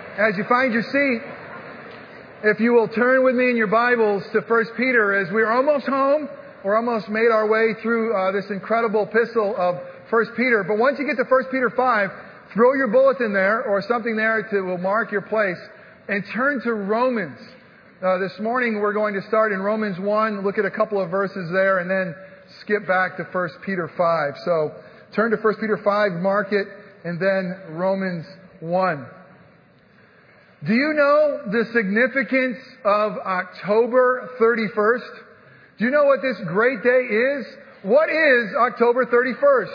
As you find your seat, if you will turn with me in your Bibles to 1 Peter, as we're almost home, we're almost made our way through this incredible epistle of 1 Peter. But once you get to 1 Peter 5, throw your bulletin there or something there that will mark your place and turn to Romans. This morning we're going to start in Romans 1, look at a couple of verses there, and then skip back to 1 Peter 5. So turn to 1 Peter 5, mark it, and then Romans 1. Do you know the significance of October 31st? Do you know what this great day is? What is October 31st?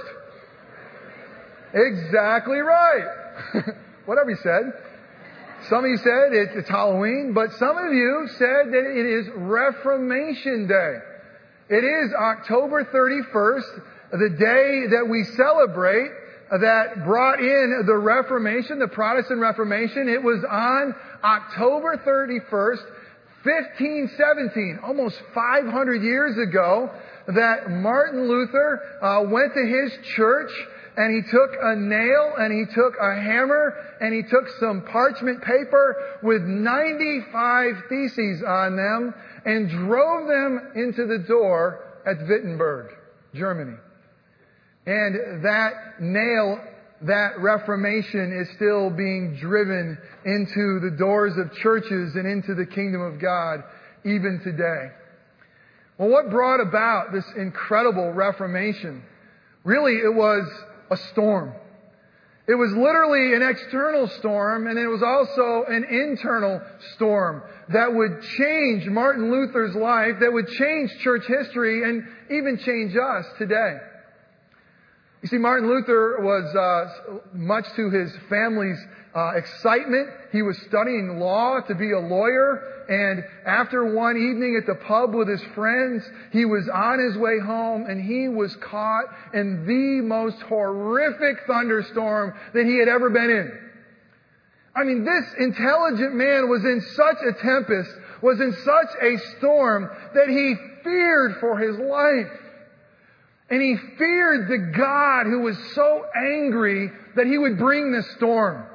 Exactly right. Whatever you said. Some of you said it's Halloween, but some of you said that it is Reformation Day. It is October 31st, the day that we celebrate that brought in the Reformation, the Protestant Reformation. It was on October 31st, 1517, almost 500 years ago, that Martin Luther went to his church and he took a nail and he took a hammer and he took some parchment paper with 95 theses on them and drove them into the door at Wittenberg, Germany. And that nail, that Reformation is still being driven into the doors of churches and into the kingdom of God even today. Well, what brought about this incredible Reformation? Really, it was a storm. It was literally an external storm, and it was also an internal storm that would change Martin Luther's life, that would change church history, and even change us today. You see, Martin Luther was, much to his family's excitement, he was studying law to be a lawyer. And after one evening at the pub with his friends, he was on his way home and he was caught in the most horrific thunderstorm that he had ever been in. I mean, this intelligent man was in such a tempest, was in such a storm that he feared for his life. And he feared the God who was so angry that he would bring this storm.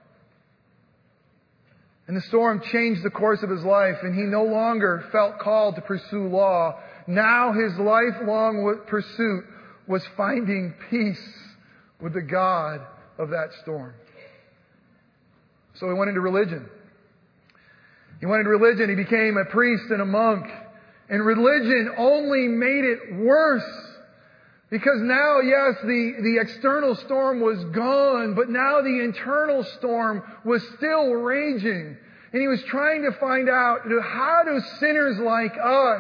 And the storm changed the course of his life, and he no longer felt called to pursue law. Now his lifelong pursuit was finding peace with the God of that storm. So he went into religion. He went into religion. He became a priest and a monk. And religion only made it worse. Because now, yes, the external storm was gone, but now the internal storm was still raging. And he was trying to find out, how do sinners like us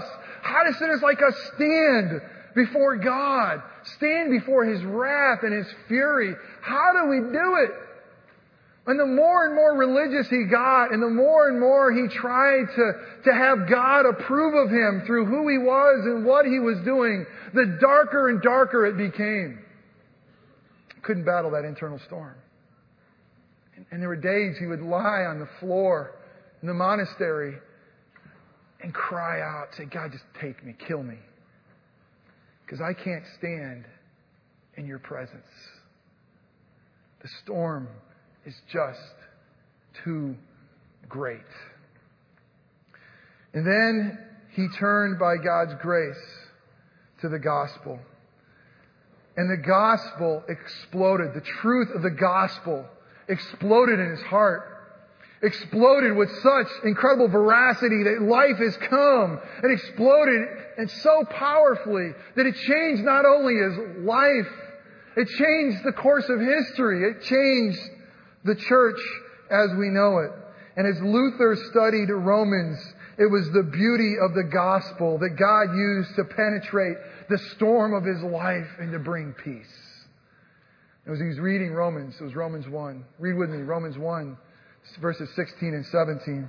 stand before God, stand before His wrath and His fury? How do we do it? And the more and more religious he got, and the more and more he tried to have God approve of him through who he was and what he was doing, the darker and darker it became. Couldn't battle that internal storm. And there were days he would lie on the floor in the monastery and cry out, say, God, just take me, kill me. Because I can't stand in your presence. The storm is just too great. And then he turned by God's grace to the gospel. And the gospel exploded. The truth of the gospel exploded in his heart. Exploded with such incredible veracity that life has come. It exploded and so powerfully that it changed not only his life, it changed the course of history. It changed the church as we know it. And as Luther studied Romans, it was the beauty of the gospel that God used to penetrate the storm of his life and to bring peace. As he was reading Romans, it was Romans 1. Read with me, Romans 1, verses 16 and 17.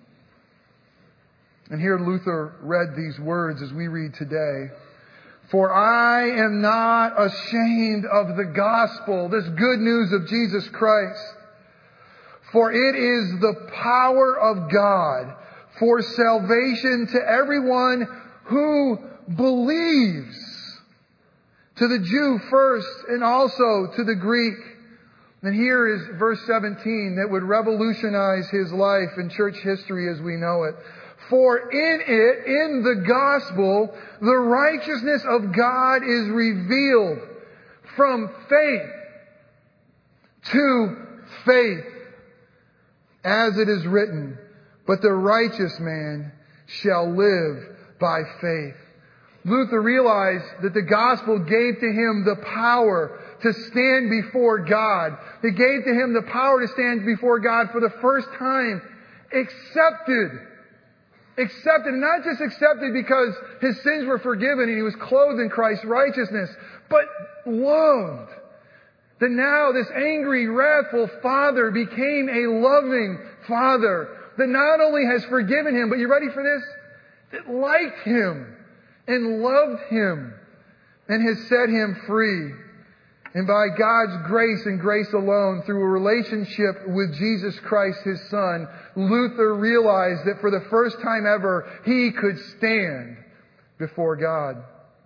And here Luther read these words as we read today. For I am not ashamed of the gospel, this good news of Jesus Christ. For it is the power of God for salvation to everyone who believes. To the Jew first and also to the Greek. And here is verse 17 that would revolutionize his life in church history as we know it. For in it, in the gospel, the righteousness of God is revealed from faith to faith. As it is written, but the righteous man shall live by faith. Luther realized that the gospel gave to him the power to stand before God. It gave to him the power to stand before God for the first time. Accepted. Not just accepted because his sins were forgiven and he was clothed in Christ's righteousness, but loved. That now this angry, wrathful father became a loving father. That not only has forgiven him, but you ready for this? That liked him and loved him and has set him free. And by God's grace and grace alone, through a relationship with Jesus Christ, His Son, Luther realized that for the first time ever, he could stand before God.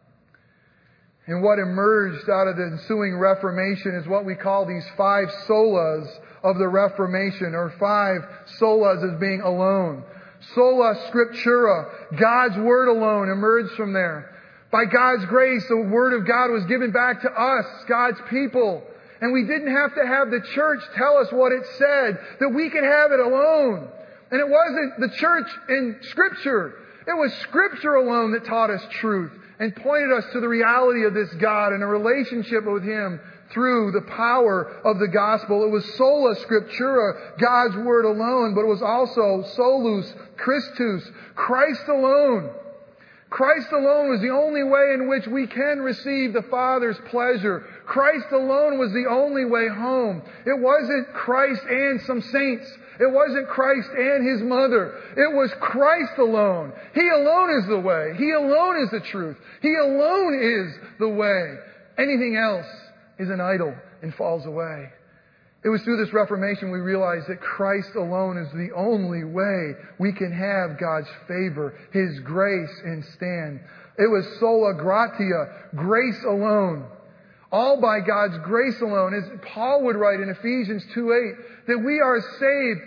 And what emerged out of the ensuing Reformation is what we call these 5 solas of the Reformation, or 5 solas as being alone. Sola Scriptura, God's Word alone, emerged from there. By God's grace, the Word of God was given back to us, God's people. And we didn't have to have the church tell us what it said, that we could have it alone. And it wasn't the church in Scripture. It was Scripture alone that taught us truth and pointed us to the reality of this God and a relationship with Him through the power of the gospel. It was sola scriptura, God's Word alone, but it was also solus Christus, Christ alone. Christ alone was the only way in which we can receive the Father's pleasure. Christ alone was the only way home. It wasn't Christ and some saints. It wasn't Christ and His mother. It was Christ alone. He alone is the way. He alone is the truth. He alone is the way. Anything else is an idol and falls away. It was through this Reformation we realized that Christ alone is the only way we can have God's favor, His grace, and stand. It was sola gratia, grace alone. All by God's grace alone. As Paul would write in Ephesians 2:8, that we are saved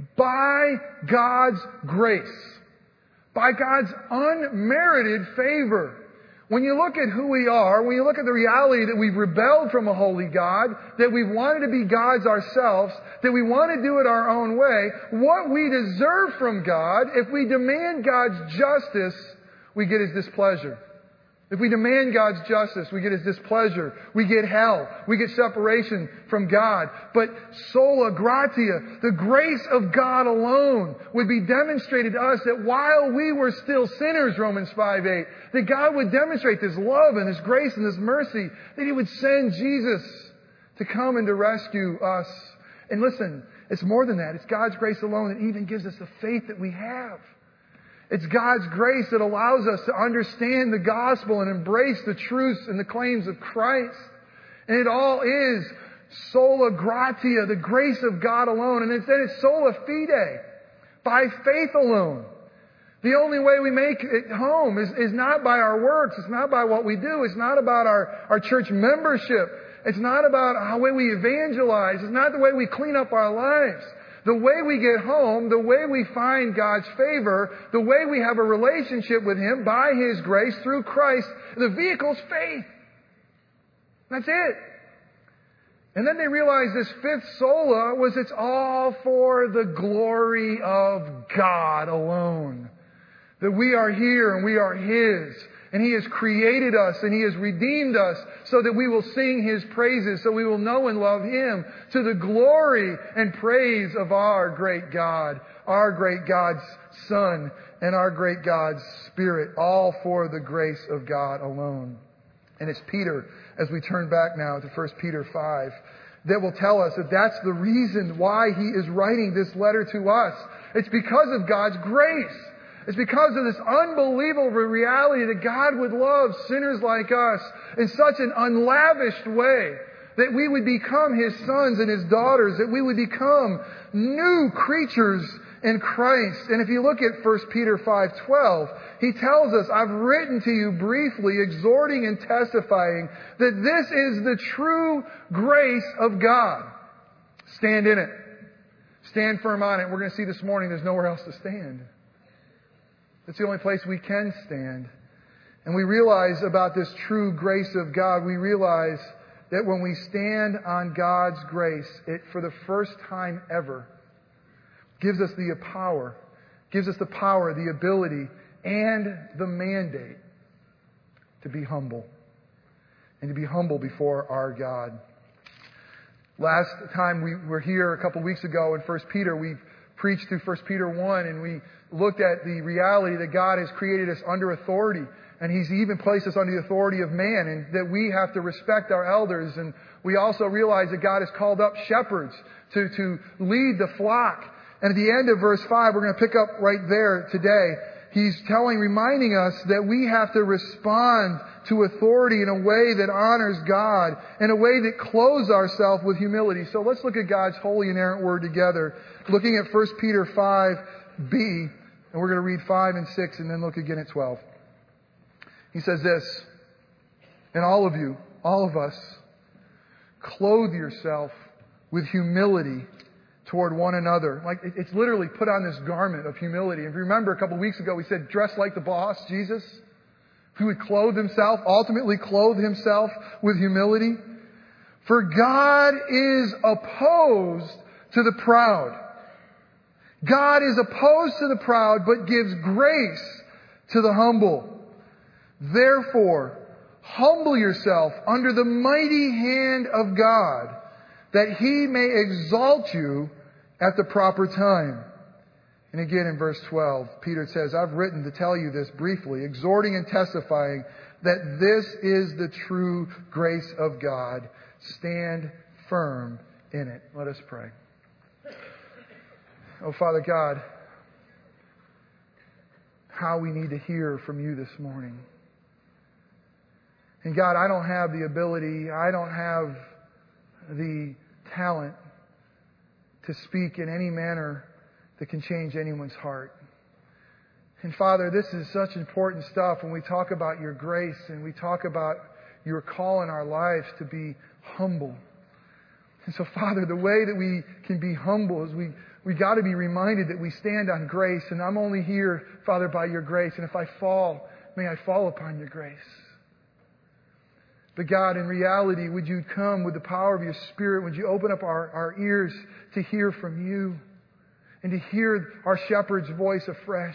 by God's grace. By God's unmerited favor. When you look at who we are, when you look at the reality that we've rebelled from a holy God, that we've wanted to be gods ourselves, that we want to do it our own way, what we deserve from God, if we demand God's justice, we get His displeasure. If we demand God's justice, we get His displeasure. We get hell. We get separation from God. But sola gratia, the grace of God alone, would be demonstrated to us that while we were still sinners, Romans 5:8, that God would demonstrate this love and His grace and His mercy, that He would send Jesus to come and to rescue us. And listen, it's more than that. It's God's grace alone that even gives us the faith that we have. It's God's grace that allows us to understand the gospel and embrace the truths and the claims of Christ. And it all is sola gratia, the grace of God alone. And then it's sola fide, by faith alone. The only way we make it home is not by our works. It's not by what we do. It's not about our church membership. It's not about how way we evangelize. It's not the way we clean up our lives. The way we get home, the way we find God's favor, the way we have a relationship with Him by His grace through Christ, the vehicle's faith. That's it. And then they realized this 5th sola was it's all for the glory of God alone. That we are here and we are His. And He has created us and He has redeemed us so that we will sing His praises, so we will know and love Him to the glory and praise of our great God, our great God's Son, and our great God's Spirit, all for the grace of God alone. And it's Peter, as we turn back now to 1 Peter 5, that will tell us that that's the reason why he is writing this letter to us. It's because of God's grace. It's because of this unbelievable reality that God would love sinners like us in such an unlavished way that we would become His sons and His daughters, that we would become new creatures in Christ. And if you look at 1 Peter 5:12, he tells us, I've written to you briefly, exhorting and testifying that this is the true grace of God. Stand in it. Stand firm on it. We're going to see this morning there's nowhere else to stand. It's the only place we can stand. And we realize about this true grace of God, we realize that when we stand on God's grace, it, for the first time ever, gives us the power, the ability, and the mandate to be humble. And to be humble before our God. Last time we were here a couple weeks ago in 1 Peter, we preached through 1 Peter 1 and we looked at the reality that God has created us under authority. And He's even placed us under the authority of man, and that we have to respect our elders. And we also realize that God has called up shepherds to lead the flock. And at the end of verse 5, we're going to pick up right there today. He's reminding us that we have to respond to authority in a way that honors God, in a way that clothes ourselves with humility. So let's look at God's holy and inerrant word together, looking at 1 Peter 5b, and we're going to read 5 and 6 and then look again at 12. He says this, and all of us, clothe yourself with humility toward one another. Like, it's literally put on this garment of humility. If you remember a couple of weeks ago, we said, dress like the boss, Jesus, who would ultimately clothe himself with humility. For God is opposed to the proud. God is opposed to the proud, but gives grace to the humble. Therefore, humble yourself under the mighty hand of God, that He may exalt you at the proper time. And again in verse 12, Peter says, I've written to tell you this briefly, exhorting and testifying that this is the true grace of God. Stand firm in it. Let us pray. Oh, Father God, how we need to hear from you this morning. And God, I don't have the ability, I don't have the talent to speak in any manner that can change anyone's heart. And Father, this is such important stuff when we talk about your grace and we talk about your call in our lives to be humble. And so, Father, the way that we can be humble is we got to be reminded that we stand on grace, and I'm only here, Father, by your grace. And if I fall, may I fall upon your grace. But God, in reality, would you come with the power of your Spirit? Would you open up our ears to hear from you and to hear our shepherd's voice afresh?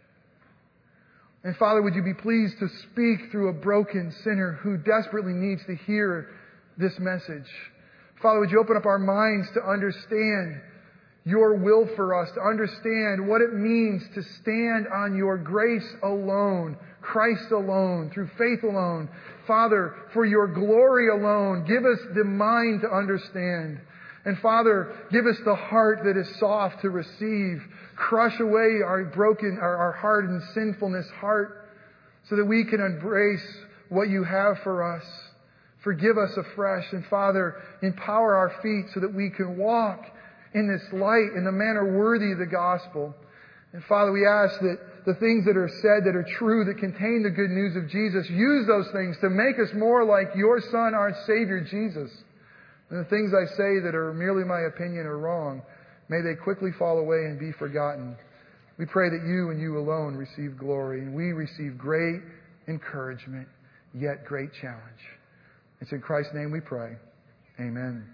And Father, would you be pleased to speak through a broken sinner who desperately needs to hear this message? Father, would you open up our minds to understand your will for us, to understand what it means to stand on your grace alone, Christ alone, through faith alone. Father, for your glory alone, give us the mind to understand. And Father, give us the heart that is soft to receive. Crush away our hardened sinfulness heart so that we can embrace what you have for us. Forgive us afresh. And Father, empower our feet so that we can walk in this light in the manner worthy of the gospel. And Father, we ask that the things that are said that are true, that contain the good news of Jesus, use those things to make us more like your Son, our Savior, Jesus. And the things I say that are merely my opinion or wrong, may they quickly fall away and be forgotten. We pray that you and you alone receive glory, and we receive great encouragement, yet great challenge. It's in Christ's name we pray. Amen.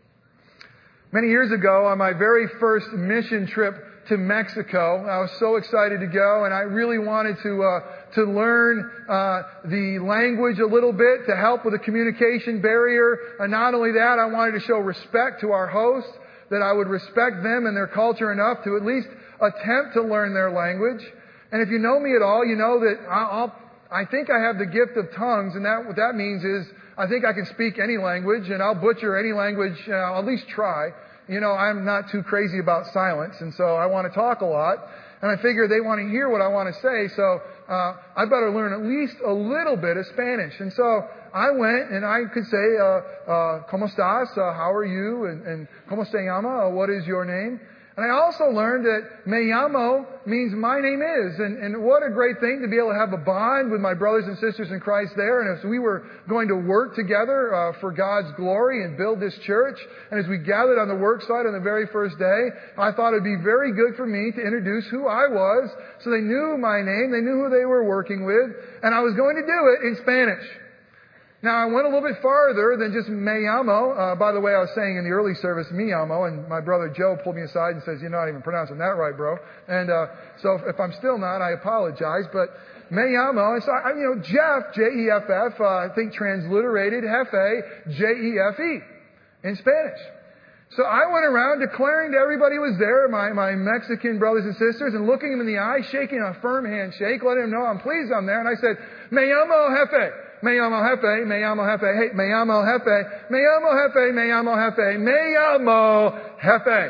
Many years ago, on my very first mission trip to Mexico, I was so excited to go, and I really wanted to learn the language a little bit to help with the communication barrier. And not only that, I wanted to show respect to our hosts, that I would respect them and their culture enough to at least attempt to learn their language. And if you know me at all, you know that I think I have the gift of tongues, and what that means is I think I can speak any language, and I'll butcher any language, I'll at least try. You know, I'm not too crazy about silence, and so I want to talk a lot. And I figure they want to hear what I want to say, so I better learn at least a little bit of Spanish. And so I went, and I could say, ¿Cómo estás? How are you? And ¿Cómo se llama? What is your name? And I also learned that me llamo means my name is. And what a great thing to be able to have a bond with my brothers and sisters in Christ there. And as we were going to work together for God's glory and build this church, and as we gathered on the work site on the very first day, I thought it would be very good for me to introduce who I was so they knew my name, they knew who they were working with, and I was going to do it in Spanish. Now, I went a little bit farther than just me llamo. By the way, I was saying in the early service, me llamo, and my brother Joe pulled me aside and says, "You're not even pronouncing that right, bro." And so if I'm still not, I apologize. But me llamo, and so, Jeff, J-E-F-F, I think transliterated Jefe, J-E-F-E in Spanish. So I went around declaring to everybody who was there, my Mexican brothers and sisters, and looking them in the eye, shaking a firm handshake, letting them know I'm pleased I'm there. And I said, "Me llamo Jefe. Me llamo Jefe, me llamo Jefe, hey, me llamo Jefe, me llamo Jefe, me llamo Jefe, me llamo Jefe."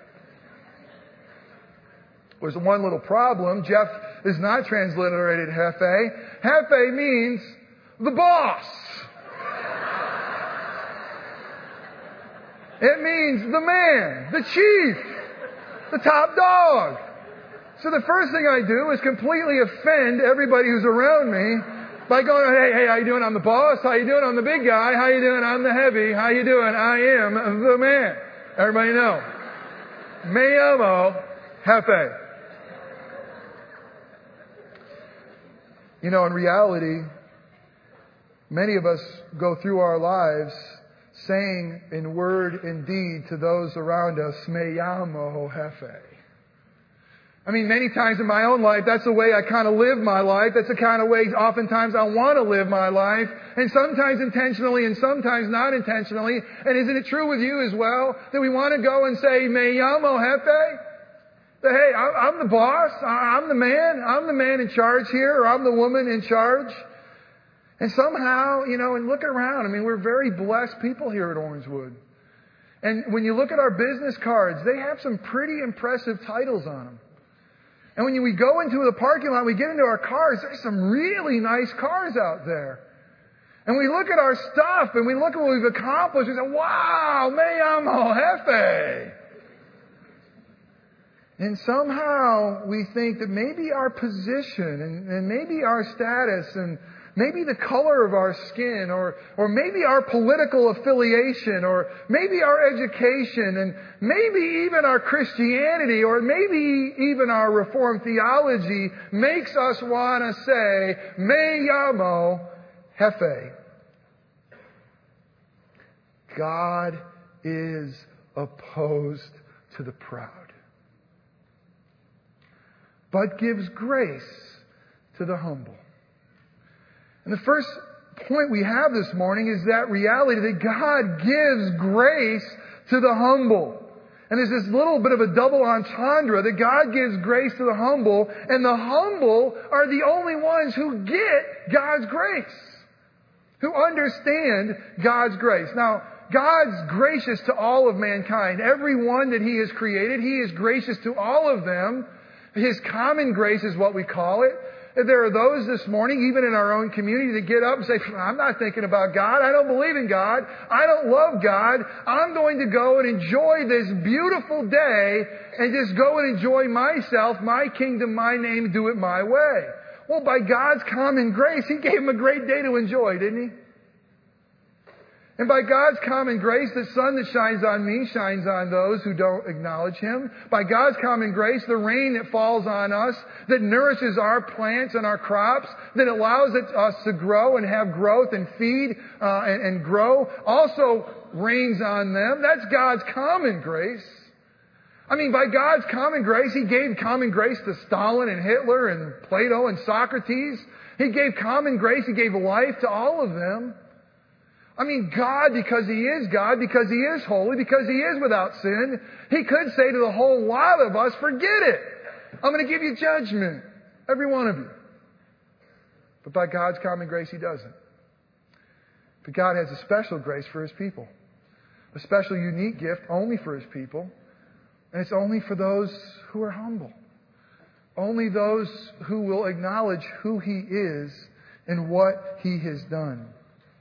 There's one little problem. Jeff is not transliterated Jefe. Jefe means the boss. It means the man, the chief, the top dog. So the first thing I do is completely offend everybody who's around me by going, hey, how you doing? I'm the boss. How you doing? I'm the big guy. How you doing? I'm the heavy. How you doing? I am the man. Everybody know. Me llamo Jefe. In reality, many of us go through our lives saying in word and deed to those around us, "Me llamo Jefe." I mean, many times in my own life, that's the way I kind of live my life. That's the kind of way oftentimes I want to live my life. And sometimes intentionally and sometimes not intentionally. And isn't it true with you as well? That we want to go and say, "Me llamo Jefe." That, hey, I'm the boss. I'm the man. I'm the man in charge here. Or I'm the woman in charge. And somehow, and look around. I mean, we're very blessed people here at Orangewood. And when you look at our business cards, they have some pretty impressive titles on them. And when we go into the parking lot, we get into our cars, there's some really nice cars out there. And we look at our stuff and we look at what we've accomplished and say, "Wow, me llamo Jefe." And somehow we think that maybe our position and maybe our status and maybe the color of our skin, or maybe our political affiliation, or maybe our education, and maybe even our Christianity, or maybe even our Reformed theology makes us want to say, "Me llamo Jefe." God is opposed to the proud, but gives grace to the humble. And the first point we have this morning is that reality that God gives grace to the humble. And there's this little bit of a double entendre that God gives grace to the humble, and the humble are the only ones who get God's grace, who understand God's grace. Now, God's gracious to all of mankind. Everyone that He has created, He is gracious to all of them. His common grace is what we call it. There are those this morning, even in our own community, that get up and say, "I'm not thinking about God. I don't believe in God. I don't love God. I'm going to go and enjoy this beautiful day and just go and enjoy myself, my kingdom, my name, do it my way." Well, by God's common grace, He gave him a great day to enjoy, didn't He? And by God's common grace, the sun that shines on me shines on those who don't acknowledge Him. By God's common grace, the rain that falls on us, that nourishes our plants and our crops, that allows us to grow and have growth and feed and grow, also rains on them. That's God's common grace. I mean, by God's common grace, He gave common grace to Stalin and Hitler and Plato and Socrates. He gave common grace. He gave life to all of them. I mean, God, because He is God, because He is holy, because He is without sin, He could say to the whole lot of us, "Forget it. I'm going to give you judgment. Every one of you." But by God's common grace, He doesn't. But God has a special grace for His people. A special, unique gift only for His people. And it's only for those who are humble. Only those who will acknowledge who He is and what He has done.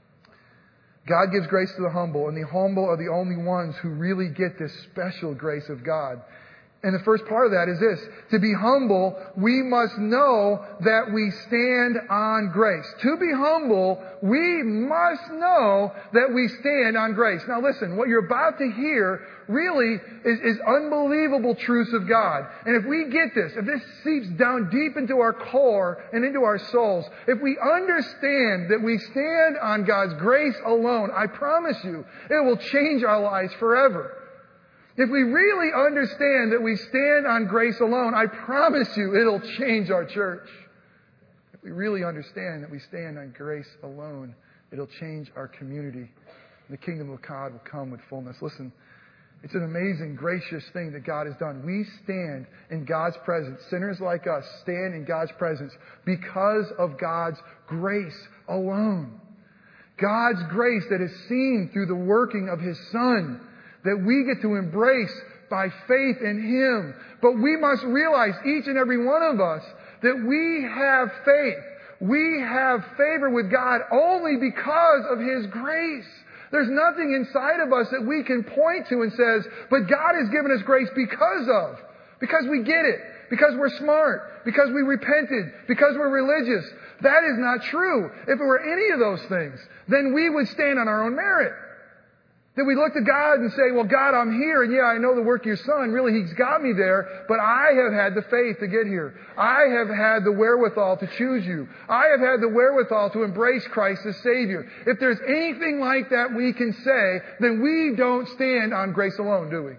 God gives grace to the humble, and the humble are the only ones who really get this special grace of God. And the first part of that is this. To be humble, we must know that we stand on grace. To be humble, we must know that we stand on grace. Now listen, what you're about to hear really is unbelievable truths of God. And if we get this, if this seeps down deep into our core and into our souls, if we understand that we stand on God's grace alone, I promise you, it will change our lives forever. If we really understand that we stand on grace alone, I promise you it'll change our church. If we really understand that we stand on grace alone, it'll change our community. The kingdom of God will come with fullness. Listen, it's an amazing, gracious thing that God has done. We stand in God's presence. Sinners like us stand in God's presence because of God's grace alone. God's grace that is seen through the working of His Son, that we get to embrace by faith in Him. But we must realize, each and every one of us, that we have faith. We have favor with God only because of His grace. There's nothing inside of us that we can point to and says, but God has given us grace because we get it, because we're smart, because we repented, because we're religious. That is not true. If it were any of those things, then we would stand on our own merit. That we look to God and say, well, God, I'm here, and yeah, I know the work of your Son. Really, He's got me there, but I have had the faith to get here. I have had the wherewithal to choose you. I have had the wherewithal to embrace Christ as Savior. If there's anything like that we can say, then we don't stand on grace alone, do we?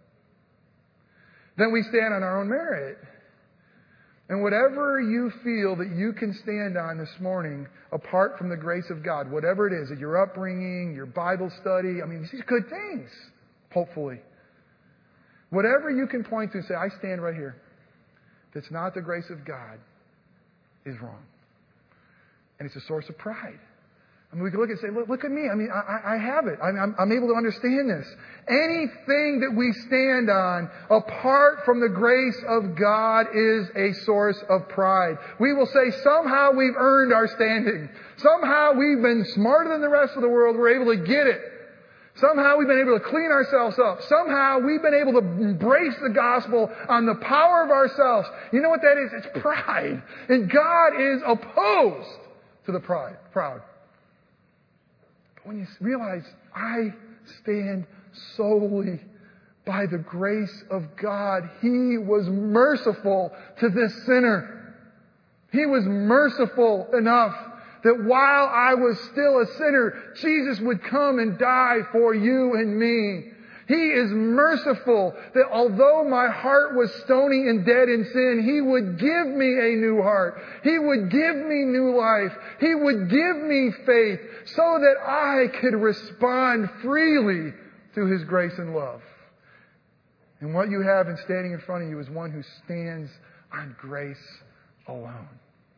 Then we stand on our own merit. And whatever you feel that you can stand on this morning, apart from the grace of God, whatever it is, your upbringing, your Bible study, these are good things, hopefully. Whatever you can point to and say, I stand right here, that's not the grace of God, is wrong. And it's a source of pride. We can look and say, look at me. I have it. I'm able to understand this. Anything that we stand on apart from the grace of God is a source of pride. We will say somehow we've earned our standing. Somehow we've been smarter than the rest of the world. We're able to get it. Somehow we've been able to clean ourselves up. Somehow we've been able to embrace the gospel on the power of ourselves. You know what that is? It's pride. And God is opposed to the proud. When you realize I stand solely by the grace of God, He was merciful to this sinner. He was merciful enough that while I was still a sinner, Jesus would come and die for you and me. He is merciful that although my heart was stony and dead in sin, He would give me a new heart. He would give me new life. He would give me faith so that I could respond freely to His grace and love. And what you have in standing in front of you is one who stands on grace alone.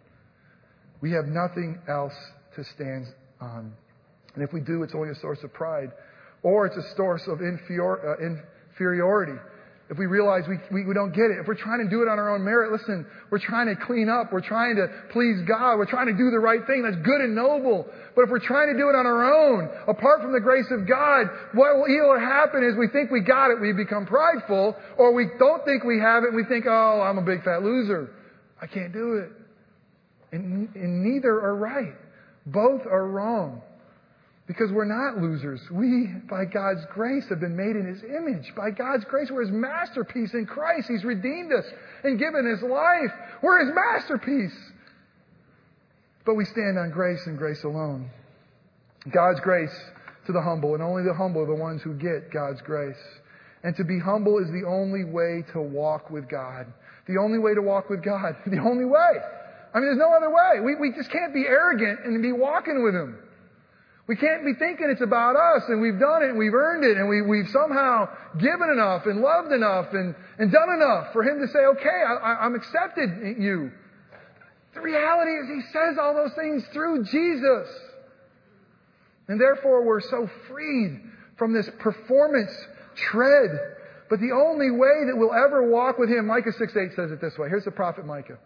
We have nothing else to stand on. And if we do, it's only a source of pride. Or it's a source of inferiority. If we realize we don't get it. If we're trying to do it on our own merit, listen, we're trying to clean up. We're trying to please God. We're trying to do the right thing. That's good and noble. But if we're trying to do it on our own, apart from the grace of God, what will either happen is we think we got it, we become prideful, or we don't think we have it, and we think, oh, I'm a big fat loser. I can't do it. And neither are right. Both are wrong. Because we're not losers. We, by God's grace, have been made in His image. By God's grace, we're His masterpiece in Christ. He's redeemed us and given His life. We're His masterpiece. But we stand on grace and grace alone. God's grace to the humble, and only the humble are the ones who get God's grace. And to be humble is the only way to walk with God. The only way to walk with God. The only way. There's no other way. We just can't be arrogant and be walking with Him. We can't be thinking it's about us and we've done it and we've earned it and we've somehow given enough and loved enough and done enough for Him to say, okay, I'm accepted in you. The reality is He says all those things through Jesus. And therefore we're so freed from this performance tread. But the only way that we'll ever walk with Him, Micah 6:8 says it this way. Here's the prophet Micah.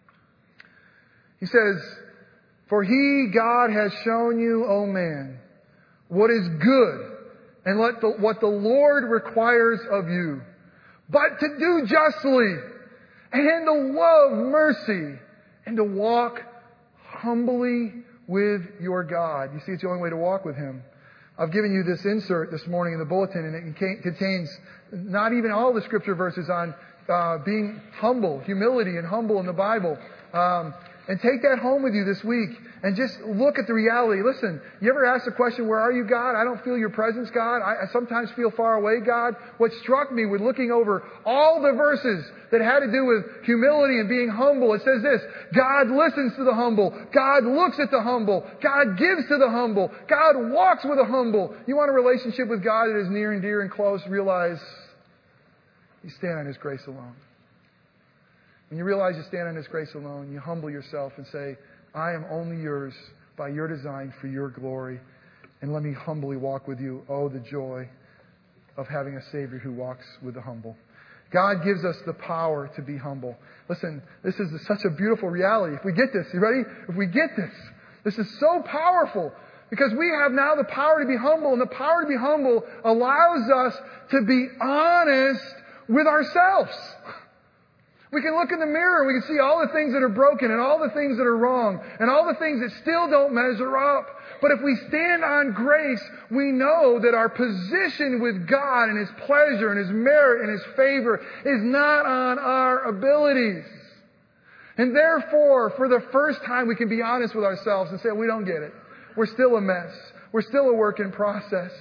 He says, for He, God, has shown you, O man, what is good and what the Lord requires of you, but to do justly, and to love mercy, and to walk humbly with your God. You see, it's the only way to walk with Him. I've given you this insert this morning in the bulletin, and it contains not even all the scripture verses on being humble, humility and humble in the Bible. And take that home with you this week and just look at the reality. Listen, you ever ask the question, where are you, God? I don't feel your presence, God. I sometimes feel far away, God. What struck me with looking over all the verses that had to do with humility and being humble, it says this: God listens to the humble. God looks at the humble. God gives to the humble. God walks with the humble. You want a relationship with God that is near and dear and close? Realize you stand on His grace alone. When you realize you stand on His grace alone, you humble yourself and say, I am only yours by your design for your glory. And let me humbly walk with you. Oh, the joy of having a Savior who walks with the humble. God gives us the power to be humble. Listen, this is such a beautiful reality. If we get this, you ready? If we get this, this is so powerful. Because we have now the power to be humble. And the power to be humble allows us to be honest with ourselves. We can look in the mirror and we can see all the things that are broken and all the things that are wrong and all the things that still don't measure up. But if we stand on grace, we know that our position with God and His pleasure and His merit and His favor is not on our abilities. And therefore, for the first time, we can be honest with ourselves and say, we don't get it. We're still a mess. We're still a work in process.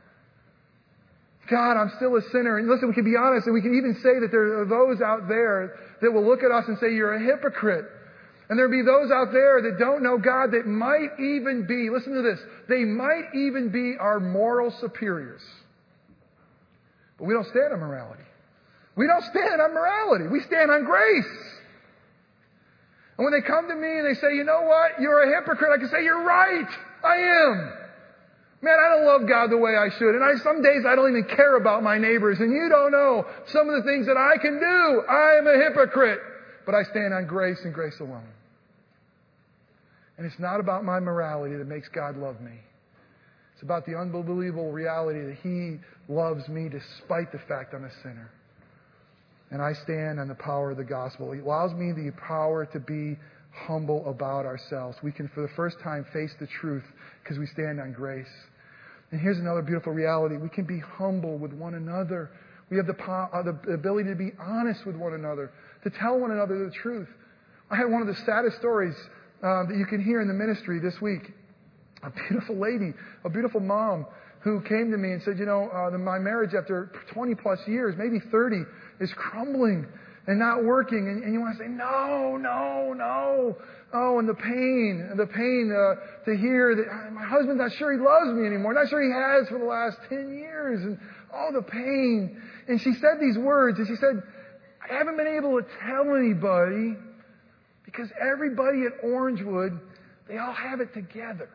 God, I'm still a sinner. And listen, we can be honest, and we can even say that there are those out there that will look at us and say, you're a hypocrite. And there'll be those out there that don't know God that might even be, listen to this, they might even be our moral superiors. But we don't stand on morality. We don't stand on morality. We stand on grace. And when they come to me and they say, you know what, you're a hypocrite, I can say, you're right. I am. Man, I don't love God the way I should. And some days I don't even care about my neighbors. And you don't know some of the things that I can do. I am a hypocrite. But I stand on grace and grace alone. And it's not about my morality that makes God love me. It's about the unbelievable reality that He loves me despite the fact I'm a sinner. And I stand on the power of the gospel. It allows me the power to be humble about ourselves. We can, for the first time, face the truth because we stand on grace. And here's another beautiful reality. We can be humble with one another. We have the ability to be honest with one another, to tell one another the truth. I had one of the saddest stories that you can hear in the ministry this week. A beautiful lady, a beautiful mom who came to me and said, my marriage after 20 plus years, maybe 30, is crumbling and not working. And you want to say, no. Oh, and the pain to hear that my husband's not sure he loves me anymore. Not sure he has for the last 10 years. And all the pain. And she said these words, and she said, I haven't been able to tell anybody because everybody at Orangewood, they all have it together.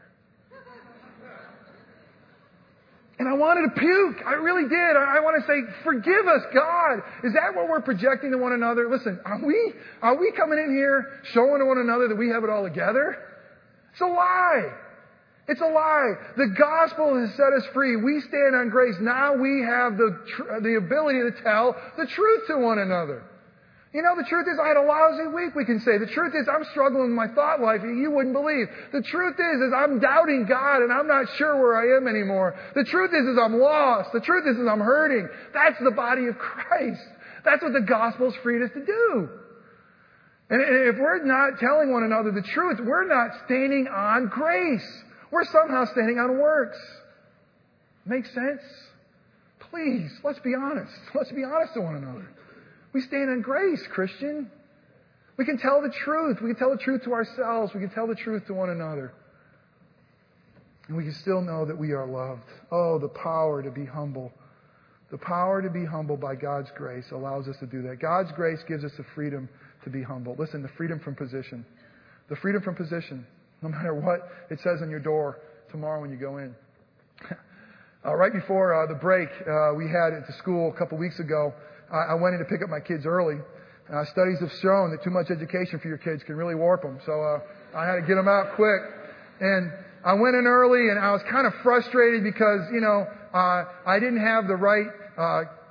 And I wanted to puke. I really did. I want to say, forgive us, God. Is that what we're projecting to one another? Listen, are we coming in here showing to one another that we have it all together? It's a lie. It's a lie. The gospel has set us free. We stand on grace. Now we have the ability to tell the truth to one another. The truth is I had a lousy week, we can say. The truth is I'm struggling with my thought life you wouldn't believe. The truth is I'm doubting God and I'm not sure where I am anymore. The truth is I'm lost. The truth is I'm hurting. That's the body of Christ. That's what the gospel's freed us to do. And if we're not telling one another the truth, we're not standing on grace. We're somehow standing on works. Make sense? Please, let's be honest. Let's be honest to one another. We stand on grace, Christian. We can tell the truth. We can tell the truth to ourselves. We can tell the truth to one another. And we can still know that we are loved. Oh, the power to be humble. The power to be humble by God's grace allows us to do that. God's grace gives us the freedom to be humble. Listen, the freedom from position. The freedom from position. No matter what it says on your door tomorrow when you go in. Right before the break we had at the school a couple weeks ago, I went in to pick up my kids early. Studies have shown that too much education for your kids can really warp them. So I had to get them out quick. And I went in early and I was kind of frustrated because, I didn't have the right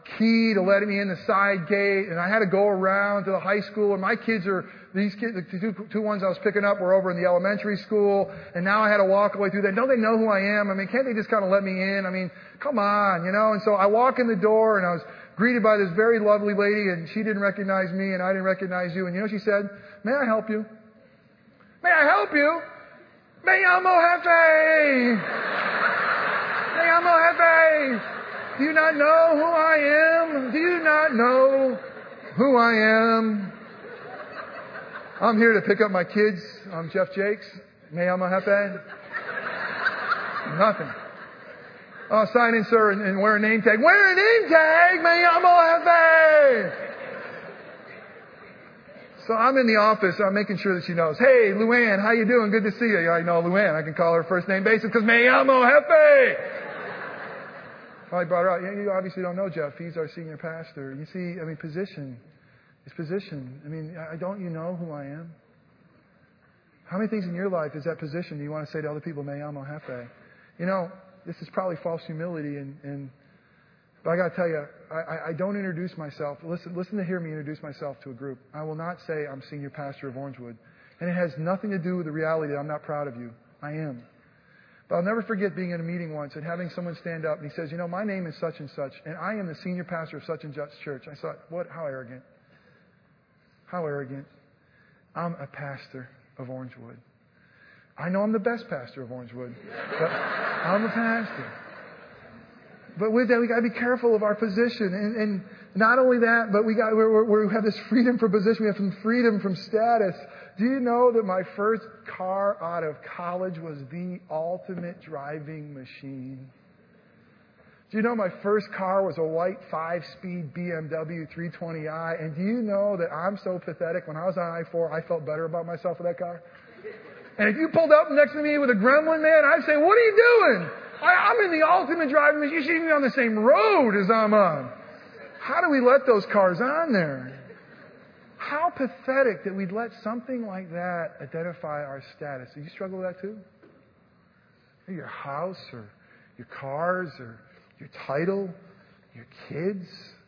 key to let me in the side gate, and I had to go around to the high school, and my kids these kids, the two ones I was picking up were over in the elementary school, and now I had to walk all the way through that. Don't they know who I am? I mean, can't they just kind of let me in? I mean, come on, you know? And so I walk in the door, and I was greeted by this very lovely lady, and she didn't recognize me, and I didn't recognize you. And you know what she said? May I help you? May I help you? Me llamo Jefe! Me llamo Jefe! Do you not know who I am? Do you not know who I am? I'm here to pick up my kids. I'm Jeff Jakes. Me llamo Jefe. Nothing. Oh, sign in, sir, and wear a name tag. Wear a name tag! Me llamo Jefe! So I'm in the office. I'm making sure that she knows. Hey, Luann, how you doing? Good to see you. I know Luann. I can call her first name basis because me llamo Jefe. I brought her out. You obviously don't know Jeff. He's our senior pastor. You see, I mean, position. His position. I mean, don't you know who I am? How many things in your life is that position do you want to say to other people, me llamo Jefe? You know, this is probably false humility, but I got to tell you, I don't introduce myself. Listen to hear me introduce myself to a group. I will not say I'm senior pastor of Orangewood. And it has nothing to do with the reality that I'm not proud of you. I am. But I'll never forget being in a meeting once and having someone stand up and he says, you know, my name is such and such, and I am the senior pastor of such and such church. I thought, what? How arrogant. How arrogant. I'm a pastor of Orangewood. I know I'm the best pastor of Orangewood, but I'm a pastor. But with that, we got to be careful of our position, and not only that, but we have this freedom from position. We have some freedom from status. Do you know that my first car out of college was the ultimate driving machine? Do you know my first car was a white 5-speed BMW 320i? And do you know that I'm so pathetic? When I was on I-4, I felt better about myself with that car. And if you pulled up next to me with a Gremlin, man, I'd say, what are you doing? I'm in the ultimate driving machine. You shouldn't be on the same road as I'm on. How do we let those cars on there? How pathetic that we'd let something like that identify our status. Do you struggle with that too? Your house or your cars or your title, your kids.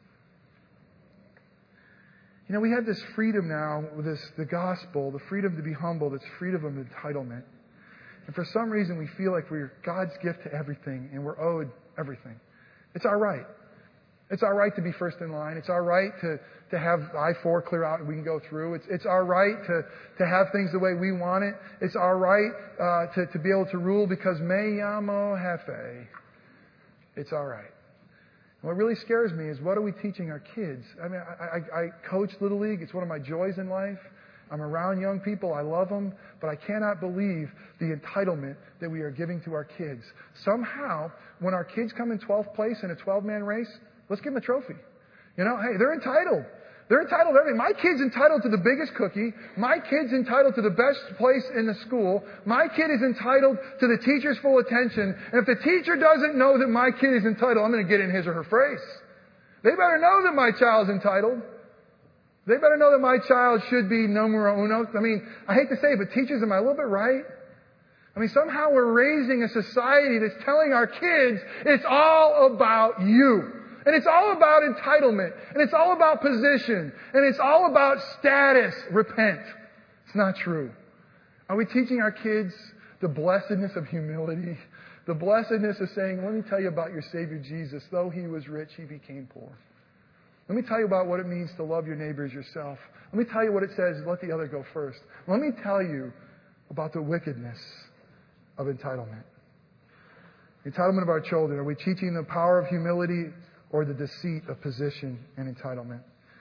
You know, we have this freedom now with the gospel, the freedom to be humble, that's freedom of entitlement. And for some reason we feel like we're God's gift to everything and we're owed everything. It's our right. It's our right to be first in line. It's our right to have I-4 clear out and we can go through. It's our right to have things the way we want it. It's our right to be able to rule because me llamo Jefe. It's all right. And what really scares me is what are we teaching our kids? I mean, I coach Little League. It's one of my joys in life. I'm around young people. I love them. But I cannot believe the entitlement that we are giving to our kids. Somehow, when our kids come in 12th place in a 12-man race, let's give them a trophy. You know, hey, they're entitled. They're entitled to everything. My kid's entitled to the biggest cookie. My kid's entitled to the best place in the school. My kid is entitled to the teacher's full attention. And if the teacher doesn't know that my kid is entitled, I'm going to get in his or her face. They better know that my child's entitled. They better know that my child should be numero uno. I mean, I hate to say it, but teachers, am I a little bit right? I mean, somehow we're raising a society that's telling our kids it's all about you. And it's all about entitlement. And it's all about position. And it's all about status. Repent. It's not true. Are we teaching our kids the blessedness of humility? The blessedness of saying, let me tell you about your Savior Jesus. Though He was rich, He became poor. Let me tell you about what it means to love your neighbor as yourself. Let me tell you what it says, let the other go first. Let me tell you about the wickedness of entitlement. The entitlement of our children. Are we teaching the power of humility or the deceit of position and entitlement?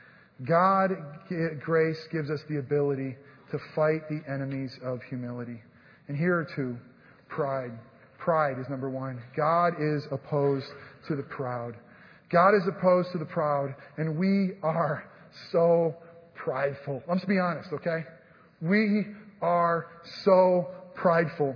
Grace gives us the ability to fight the enemies of humility. And here are two. Pride. Pride is number one. God is opposed to the proud. God is opposed to the proud, and we are so prideful. Let's be honest, okay? We are so prideful.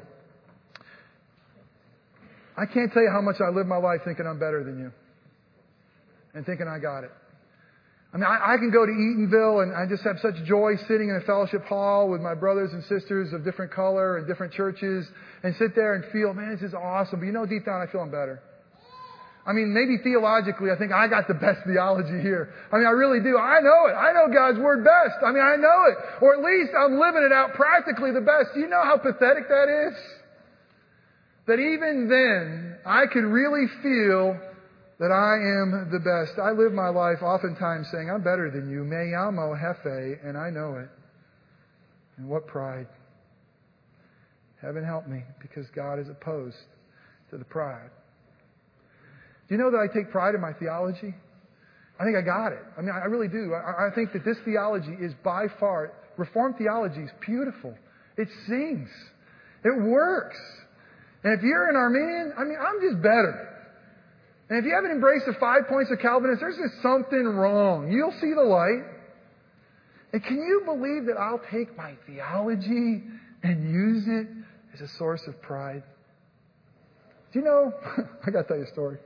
I can't tell you how much I live my life thinking I'm better than you and thinking I got it. I mean, I can go to Eatonville and I just have such joy sitting in a fellowship hall with my brothers and sisters of different color and different churches and sit there and feel, man, this is awesome. But you know, deep down I feel I'm better. I mean, maybe theologically, I think I got the best theology here. I mean, I really do. I know it. I know God's Word best. I mean, I know it. Or at least I'm living it out practically the best. Do you know how pathetic that is? That even then, I could really feel that I am the best. I live my life oftentimes saying, I'm better than you. Me llamo jefe, and I know it. And what pride. Heaven help me, because God is opposed to the pride. Do you know that I take pride in my theology? I think I got it. I mean, I really do. I think that this theology is by far, Reformed theology is beautiful. It sings. It works. And if you're an Arminian, I mean, I'm just better. And if you haven't embraced the 5 points of Calvinism, there's just something wrong. You'll see the light. And can you believe that I'll take my theology and use it as a source of pride? Do you know, I got to tell you a story.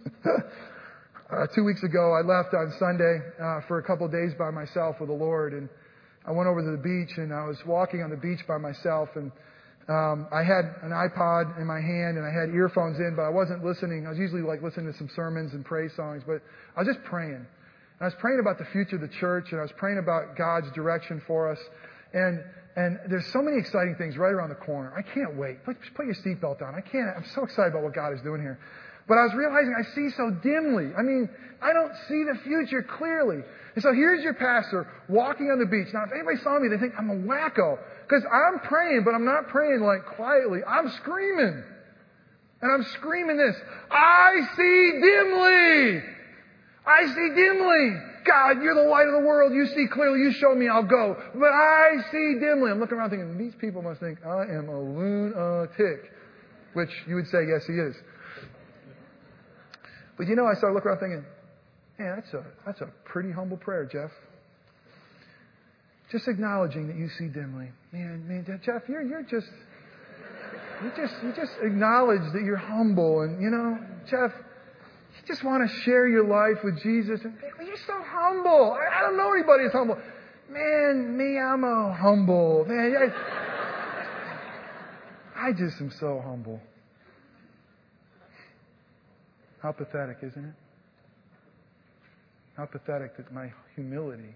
2 weeks ago, I left on Sunday for a couple of days by myself with the Lord. And I went over to the beach, and I was walking on the beach by myself. And I had an iPod in my hand, and I had earphones in, but I wasn't listening. I was usually like listening to some sermons and praise songs, but I was just praying. And I was praying about the future of the church, and I was praying about God's direction for us. And there's so many exciting things right around the corner. I can't wait. Put your seatbelt on. I'm so excited about what God is doing here. But I was realizing I see so dimly. I mean, I don't see the future clearly. And so here's your pastor walking on the beach. Now, if anybody saw me, they think I'm a wacko. Because I'm praying, but I'm not praying like quietly. I'm screaming. And I'm screaming this. I see dimly. I see dimly. God, you're the light of the world. You see clearly. You show me, I'll go. But I see dimly. I'm looking around thinking, these people must think I am a lunatic. Which you would say, yes, he is. But you know, I started looking around thinking, man, that's a pretty humble prayer, Jeff. Just acknowledging that you see dimly. Man, Jeff, you just acknowledge that you're humble. And, you know, Jeff, you just want to share your life with Jesus. And you're so humble. I don't know anybody that's humble. Man, me, I'm a humble. Man, I just am so humble. How pathetic, isn't it? How pathetic that my humility,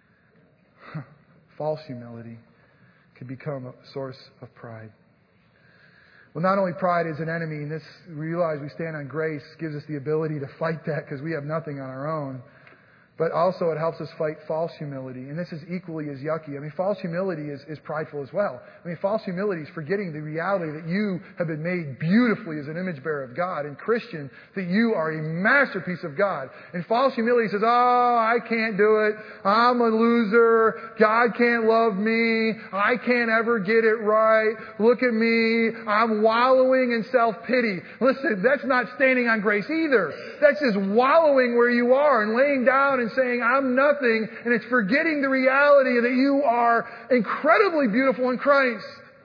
false humility, could become a source of pride. Well, not only pride is an enemy, and this we realize we stand on grace gives us the ability to fight that because we have nothing on our own. But also it helps us fight false humility. And this is equally as yucky. I mean, false humility is prideful as well. I mean, false humility is forgetting the reality that you have been made beautifully as an image bearer of God. And Christian, that you are a masterpiece of God. And false humility says, oh, I can't do it. I'm a loser. God can't love me. I can't ever get it right. Look at me. I'm wallowing in self-pity. Listen, that's not standing on grace either. That's just wallowing where you are and laying down and saying, I'm nothing, and it's forgetting the reality that you are incredibly beautiful in Christ.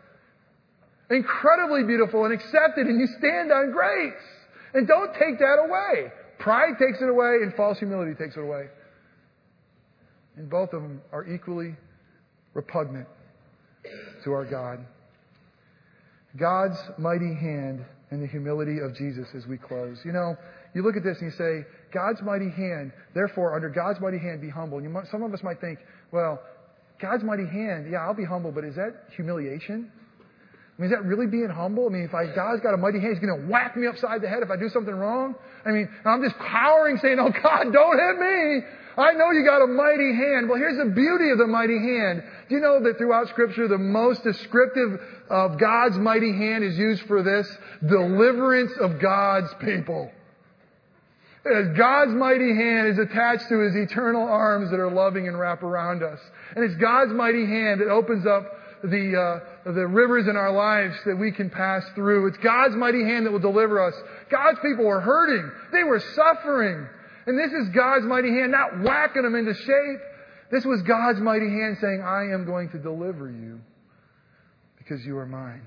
Incredibly beautiful and accepted, and you stand on grace. And don't take that away. Pride takes it away, and false humility takes it away. And both of them are equally repugnant to our God. God's mighty hand and the humility of Jesus as we close. You know, you look at this and you say, God's mighty hand, therefore, under God's mighty hand, be humble. And some of us might think, well, God's mighty hand, yeah, I'll be humble, but is that humiliation? I mean, is that really being humble? I mean, if God's got a mighty hand, He's going to whack me upside the head if I do something wrong? I mean, I'm just cowering saying, oh, God, don't hit me. I know you got a mighty hand. Well, here's the beauty of the mighty hand. Do you know that throughout Scripture, the most descriptive of God's mighty hand is used for this? Deliverance of God's people. As God's mighty hand is attached to His eternal arms that are loving and wrap around us. And it's God's mighty hand that opens up the rivers in our lives that we can pass through. It's God's mighty hand that will deliver us. God's people were hurting. They were suffering. And this is God's mighty hand, not whacking them into shape. This was God's mighty hand saying, I am going to deliver you because you are mine.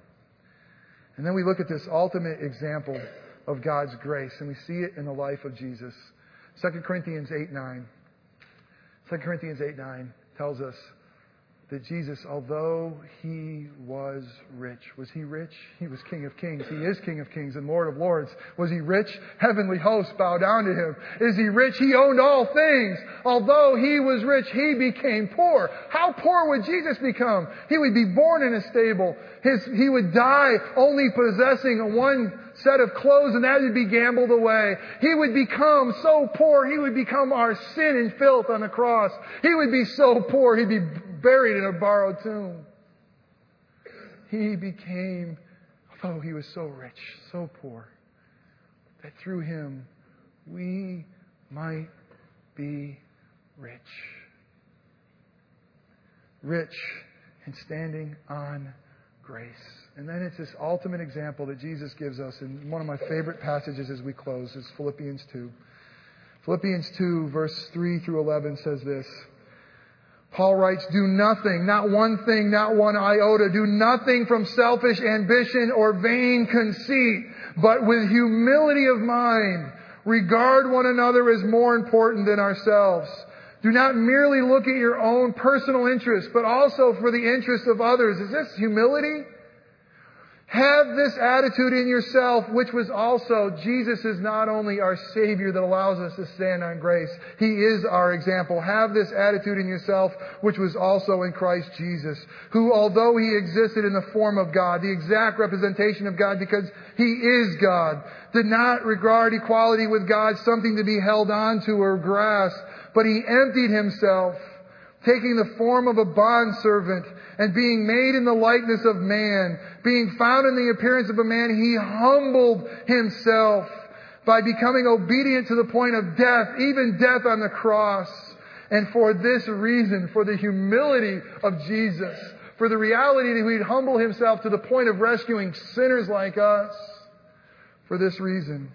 And then we look at this ultimate example of God's grace, and we see it in the life of Jesus. 2 Corinthians 8:9. 2 Corinthians 8:9 tells us that Jesus, although He was rich, was He rich? He was King of Kings. He is King of Kings and Lord of Lords. Was He rich? Heavenly hosts bow down to Him. Is He rich? He owned all things. Although He was rich, He became poor. How poor would Jesus become? He would be born in a stable. He would die only possessing one set of clothes, and that would be gambled away. He would become so poor, He would become our sin and filth on the cross. He would be so poor, He'd be buried in a borrowed tomb. He became, although He was so rich, so poor, that through Him we might be rich. Rich and standing on grace. And then it's this ultimate example that Jesus gives us in one of my favorite passages as we close is Philippians 2. Philippians 2, verse 3 through 11 says this. Paul writes, do nothing, not one thing, not one iota, do nothing from selfish ambition or vain conceit, but with humility of mind, regard one another as more important than ourselves. Do not merely look at your own personal interests, but also for the interests of others. Is this humility? Have this attitude in yourself, which was also, Jesus is not only our Savior that allows us to stand on grace. He is our example. Have this attitude in yourself, which was also in Christ Jesus, who, although He existed in the form of God, the exact representation of God because He is God, did not regard equality with God something to be held on to or grasped, but He emptied Himself, taking the form of a bondservant and being made in the likeness of man, being found in the appearance of a man, He humbled Himself by becoming obedient to the point of death, even death on the cross. And for this reason, for the humility of Jesus, for the reality that He'd humble Himself to the point of rescuing sinners like us, for this reason,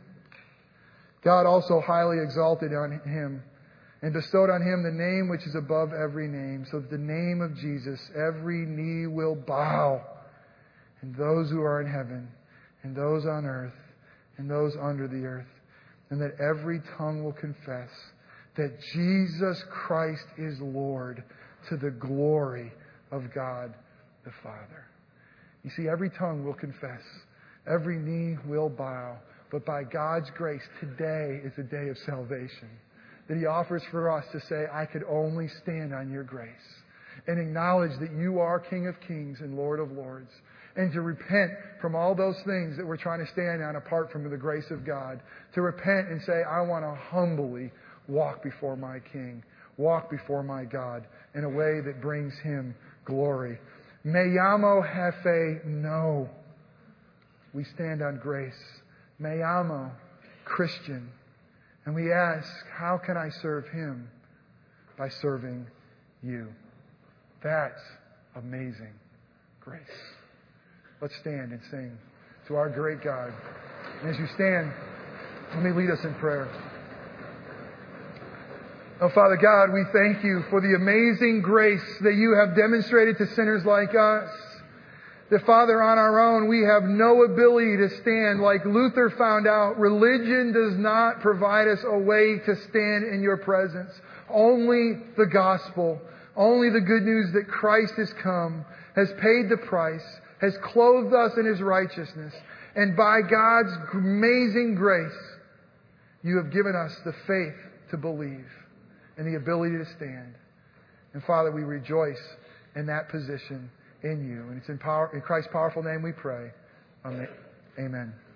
God also highly exalted on Him and bestowed on Him the name which is above every name, so that the name of Jesus every knee will bow, and those who are in heaven, and those on earth, and those under the earth, and that every tongue will confess that Jesus Christ is Lord, to the glory of God the Father. You see, every tongue will confess, every knee will bow, but by God's grace, today is a day of salvation that He offers for us to say, I could only stand on your grace, and acknowledge that you are King of Kings and Lord of Lords, and to repent from all those things that we're trying to stand on apart from the grace of God, to repent and say, I want to humbly walk before my King, walk before my God in a way that brings Him glory. Me llamo Jefe, no. We stand on grace. Me llamo Christian. And we ask, how can I serve Him? By serving you. That's amazing grace. Let's stand and sing to our great God. And as you stand, let me lead us in prayer. Oh, Father God, we thank You for the amazing grace that You have demonstrated to sinners like us. That, Father, on our own, we have no ability to stand. Like Luther found out, religion does not provide us a way to stand in Your presence. Only the gospel, only the good news that Christ has come, has paid the price, has clothed us in His righteousness. And by God's amazing grace, You have given us the faith to believe and the ability to stand. And Father, we rejoice in that position in You. And it's in Christ's powerful name we pray. Amen.